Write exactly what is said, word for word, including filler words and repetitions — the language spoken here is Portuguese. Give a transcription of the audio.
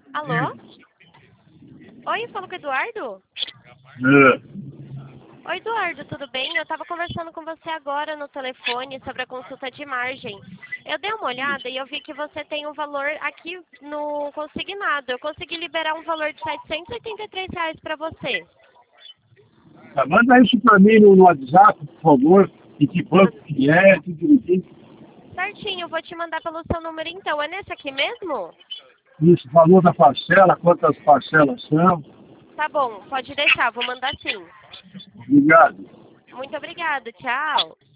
Alô? Oi, falo com o Eduardo? É. Oi, Eduardo, tudo bem? Eu estava conversando com você agora no telefone sobre a consulta de margem. Eu dei uma olhada e eu vi que você tem um valor aqui no consignado. Eu consegui liberar um valor de setecentos e oitenta e três reais para você. Tá, manda isso para mim no, no WhatsApp, por favor, e que banco que é, tudo direitinho. Certinho, eu vou te mandar pelo seu número então. É nesse aqui mesmo? Isso, valor da parcela, quantas parcelas são. Tá bom, pode deixar, vou mandar sim. Obrigado. Muito obrigada, tchau.